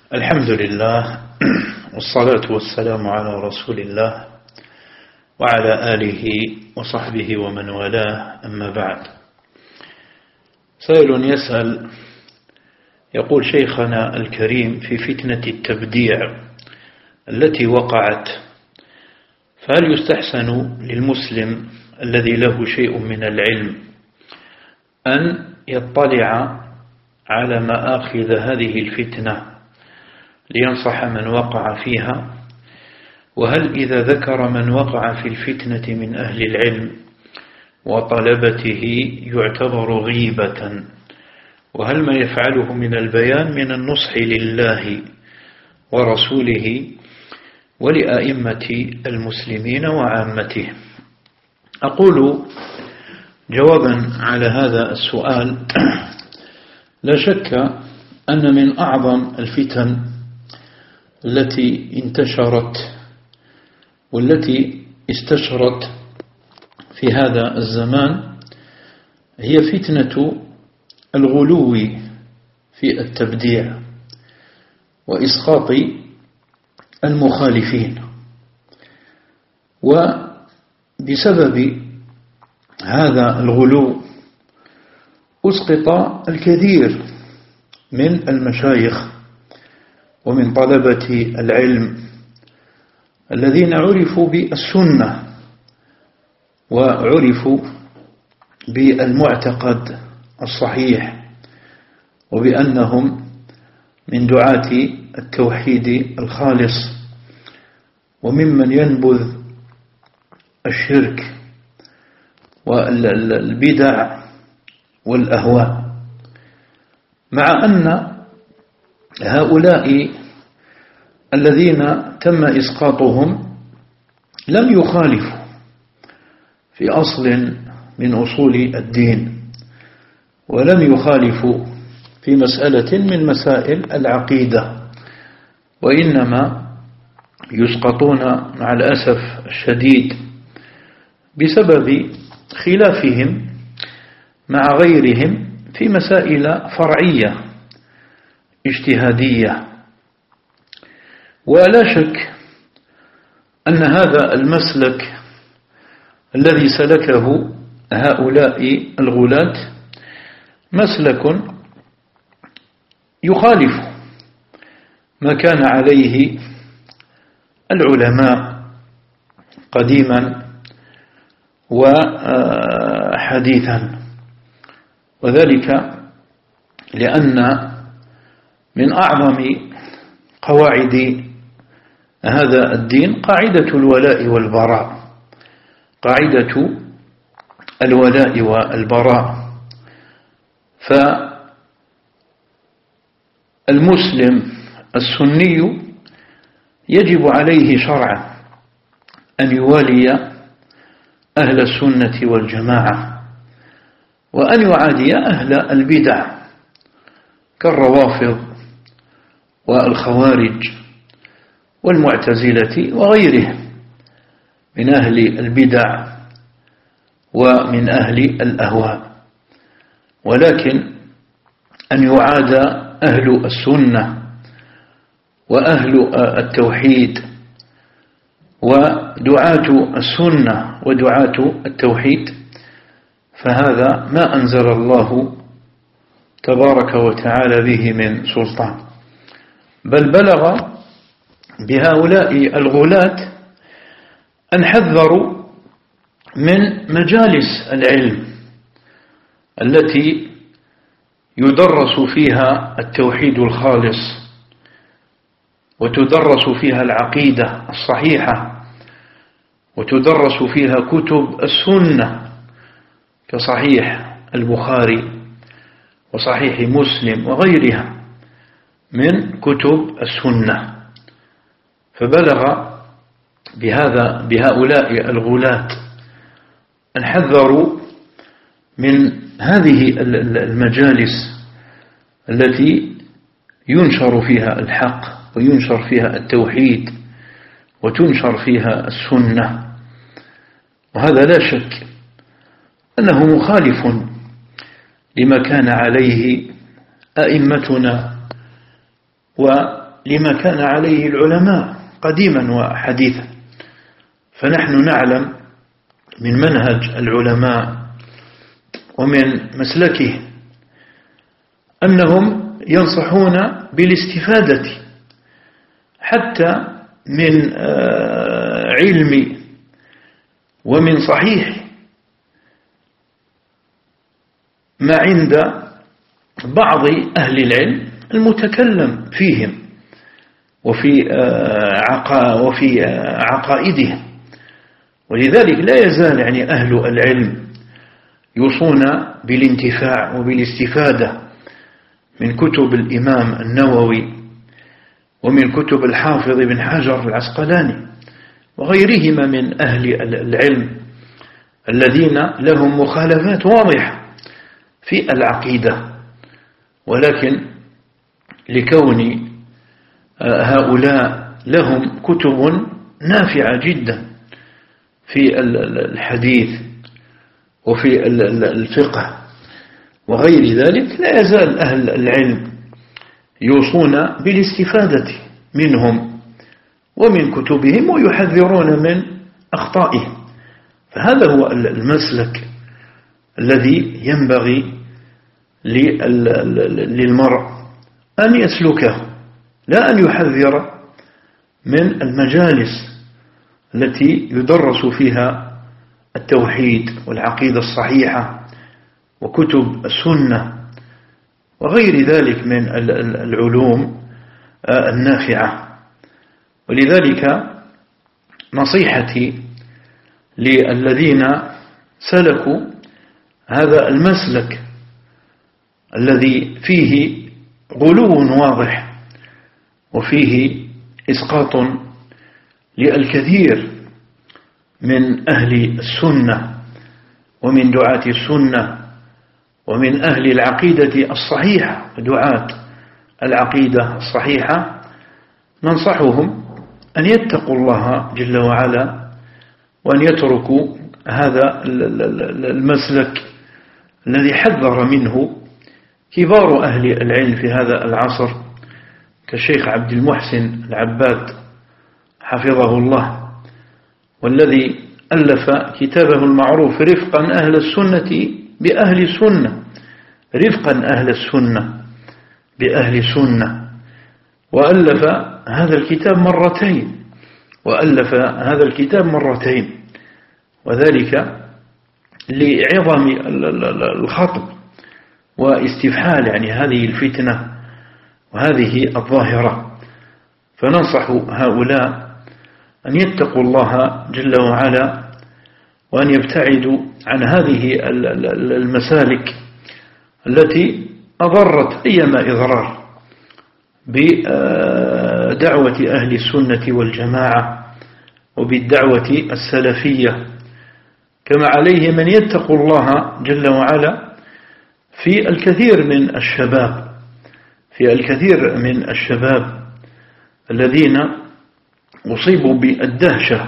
الحمد لله والصلاة والسلام على رسول الله وعلى آله وصحبه ومن والاه، أما بعد. سائل يسأل يقول: شيخنا الكريم، في فتنة التبديع التي وقعت، فهل يستحسن للمسلم الذي له شيء من العلم أن يطلع على مآخذ هذه الفتنة لينصح من وقع فيها؟ وهل إذا ذكر من وقع في الفتنة من أهل العلم وطلبته يعتبر غيبة؟ وهل ما يفعله من البيان من النصح لله ورسوله ولأئمة المسلمين وعامته؟ أقول جوابا على هذا السؤال: لا شك أن من أعظم الفتن التي انتشرت والتي استشرت في هذا الزمان هي فتنة الغلو في التبديع وإسقاط المخالفين. وبسبب هذا الغلو أسقط الكثير من المشايخ ومن طلبة العلم الذين عرفوا بالسنة وعرفوا بالمعتقد الصحيح وبأنهم من دعاة التوحيد الخالص وممن ينبذ الشرك والبدع والأهواء، مع أن هؤلاء الذين تم إسقاطهم لم يخالفوا في أصل من أصول الدين، ولم يخالفوا في مسألة من مسائل العقيدة، وإنما يسقطون مع الأسف الشديد بسبب خلافهم مع غيرهم في مسائل فرعية اجتهادية. ولا شك أن هذا المسلك الذي سلكه هؤلاء الغلاة مسلك يخالف ما كان عليه العلماء قديما وحديثا، وذلك لأن من أعظم قواعد هذا الدين قاعدة الولاء والبراء، قاعدة الولاء والبراء. فالمسلم السني يجب عليه شرعا أن يوالي أهل السنة والجماعة، وأن يعادي أهل البدع كالروافض والخوارج والمعتزلة وغيرهم من أهل البدع ومن أهل الأهواء، ولكن أن يعاد أهل السنة وأهل التوحيد ودعاة السنة ودعاة التوحيد، فهذا ما أنزل الله تبارك وتعالى به من سلطان، بل بلغ بهؤلاء الغلاة أن حذروا من مجالس العلم التي يدرس فيها التوحيد الخالص وتدرس فيها العقيدة الصحيحة وتدرس فيها كتب السنة كصحيح البخاري وصحيح مسلم وغيرها من كتب السنة. فبلغ بهؤلاء الغلاة أن حذروا من هذه المجالس التي ينشر فيها الحق وينشر فيها التوحيد وتنشر فيها السنة، وهذا لا شك أنه مخالف لما كان عليه أئمتنا لما كان عليه العلماء قديما وحديثا. فنحن نعلم من منهج العلماء ومن مسلكه أنهم ينصحون بالاستفادة حتى من علم ومن صحيح ما عند بعض أهل العلم المتكلم فيهم وفي عقائدهم. ولذلك لا يزال يعني أهل العلم يوصون بالانتفاع وبالاستفادة من كتب الإمام النووي ومن كتب الحافظ بن حجر العسقلاني وغيرهما من أهل العلم الذين لهم مخالفات واضحة في العقيدة، ولكن لكون هؤلاء لهم كتب نافعة جدا في الحديث وفي الفقه وغير ذلك، لا يزال أهل العلم يوصون بالاستفادة منهم ومن كتبهم ويحذرون من أخطائهم. فهذا هو المسلك الذي ينبغي للمرء أن يسلكه، لا أن يحذر من المجالس التي يدرس فيها التوحيد والعقيدة الصحيحة وكتب السنة وغير ذلك من العلوم النافعة. ولذلك نصيحتي للذين سلكوا هذا المسلك الذي فيه غلو واضح وفيه إسقاط للكثير من أهل السنة ومن دعاة السنة ومن أهل العقيدة الصحيحة ودعاة العقيدة الصحيحة، ننصحهم أن يتقوا الله جل وعلا وأن يتركوا هذا المسلك الذي حذر منه كبار أهل العلم في هذا العصر كالشيخ عبد المحسن العباد حفظه الله، والذي ألف كتابه المعروف رفقا أهل السنة بأهل السنة، رفقا أهل السنة بأهل السنة، وألف هذا الكتاب مرتين وذلك لعظم الخطب واستفحال يعني هذه الفتنة وهذه الظاهرة. فننصح هؤلاء أن يتقوا الله جل وعلا وأن يبتعدوا عن هذه المسالك التي أضرت أيما إضرار بدعوة أهل السنة والجماعة وبالدعوة السلفية، كما عليه من يتقوا الله جل وعلا في الكثير من الشباب الذين أصيبوا بالدهشة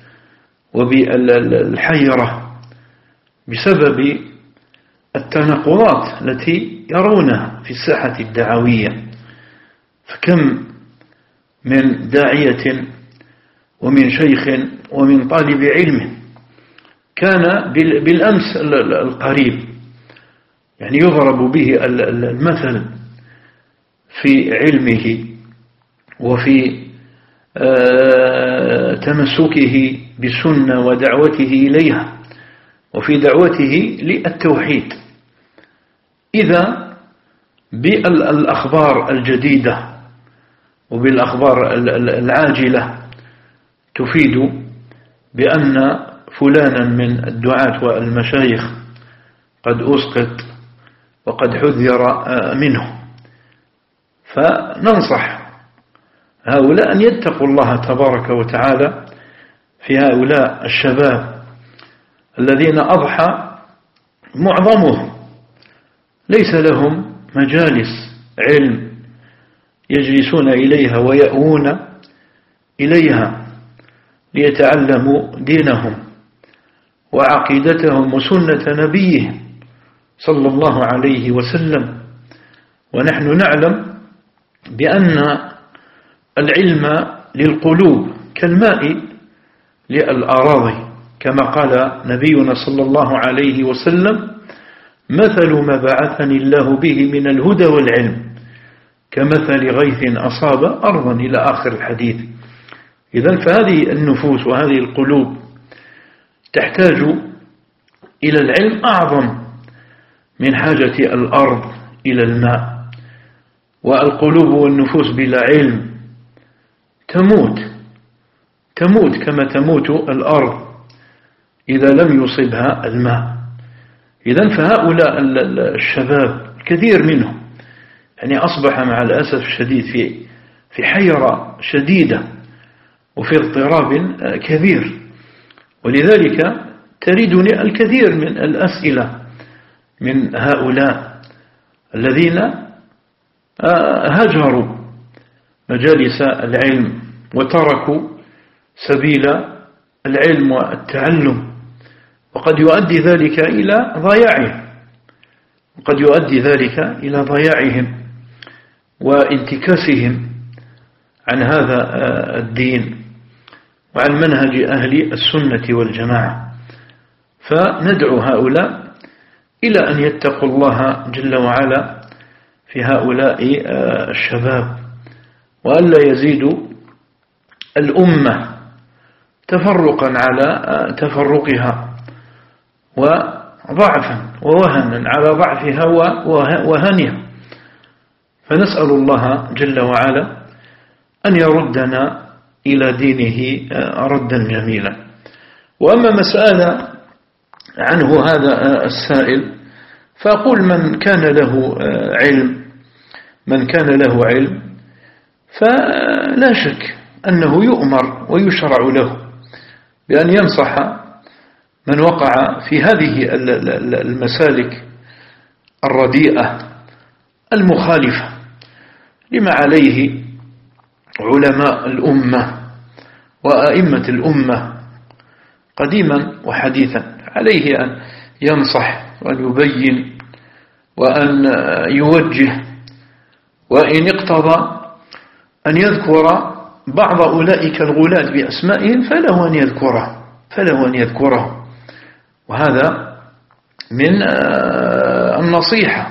وبالحيرة بسبب التناقضات التي يرونها في الساحة الدعوية. فكم من داعية ومن شيخ ومن طالب علم كان بالأمس القريب يعني يضرب به المثل في علمه وفي تمسكه بالسنة ودعوته إليها وفي دعوته للتوحيد، إذا بالأخبار الجديدة وبالأخبار العاجلة تفيد بأن فلانا من الدعاة والمشايخ قد أسقط وقد حذر منه. فننصح هؤلاء أن يتقوا الله تبارك وتعالى في هؤلاء الشباب الذين أضحى معظمهم ليس لهم مجالس علم يجلسون إليها ويأوون إليها ليتعلموا دينهم وعقيدتهم وسنة نبيهم صلى الله عليه وسلم. ونحن نعلم بأن العلم للقلوب كالماء للأراضي، كما قال نبينا صلى الله عليه وسلم: مثل ما بعثني الله به من الهدى والعلم كمثل غيث أصاب أرضا، إلى آخر الحديث. إذن فهذه النفوس وهذه القلوب تحتاج إلى العلم أعظم من حاجة الأرض إلى الماء. والقلوب والنفوس بلا علم تموت كما تموت الأرض إذا لم يصبها الماء. إذن فهؤلاء الشباب الكثير منهم يعني أصبح مع الأسف الشديد في حيرة شديدة وفي اضطراب كبير، ولذلك تريدني الكثير من الأسئلة من هؤلاء الذين هجروا مجالس العلم وتركوا سبيل العلم والتعلم، وقد يؤدي ذلك إلى ضياعهم وانتكاسهم عن هذا الدين وعن منهج أهل السنة والجماعة. فندعو هؤلاء إلى أن يتقوا الله جل وعلا في هؤلاء الشباب، وألا يزيدوا الأمة تفرقا على تفرقها، وضعفا ووهنا على ضعفها وهنها. فنسأل الله جل وعلا أن يردنا إلى دينه ردا جميلا. وأما مسألة عنه هذا السائل، فأقول من كان له علم فلا شك أنه يؤمر ويشرع له بأن ينصح من وقع في هذه المسالك الرديئة المخالفة لما عليه علماء الأمة وأئمة الأمة قديما وحديثا. عليه أن ينصح وأن يبين وأن يوجه، وإن اقتضى أن يذكر بعض أولئك الغلاة بأسمائهم فله أن يذكره، وهذا من النصيحة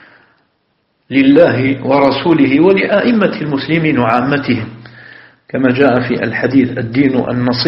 لله ورسوله ولأئمة المسلمين وعامتهم، كما جاء في الحديث: الدين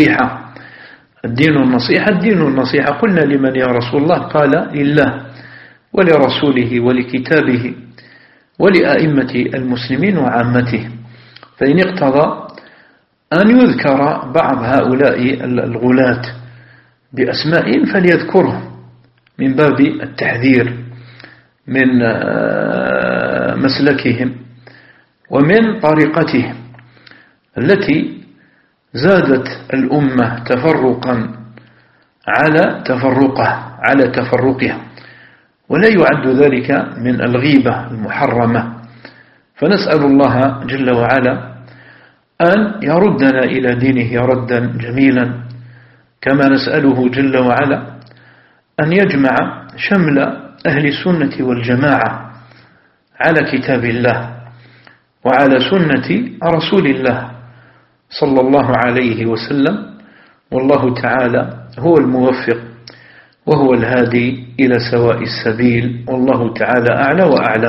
النصيحة. قلنا: لمن يا رسول الله؟ قال: لله ولرسوله ولكتابه ولأئمة المسلمين وعامتهم. فإن اقتضى أن يذكر بعض هؤلاء الغلاة بأسمائهم فليذكرهم من باب التحذير من مسلكهم ومن طريقتهم التي زادت الأمة تفرقا على تفرقها، ولا يعد ذلك من الغيبة المحرمة. فنسأل الله جل وعلا أن يردنا إلى دينه ردا جميلا، كما نسأله جل وعلا أن يجمع شمل أهل السنة والجماعة على كتاب الله وعلى سنة رسول الله صلى الله عليه وسلم. والله تعالى هو الموفق وهو الهادي إلى سواء السبيل، والله تعالى أعلى وأعلم.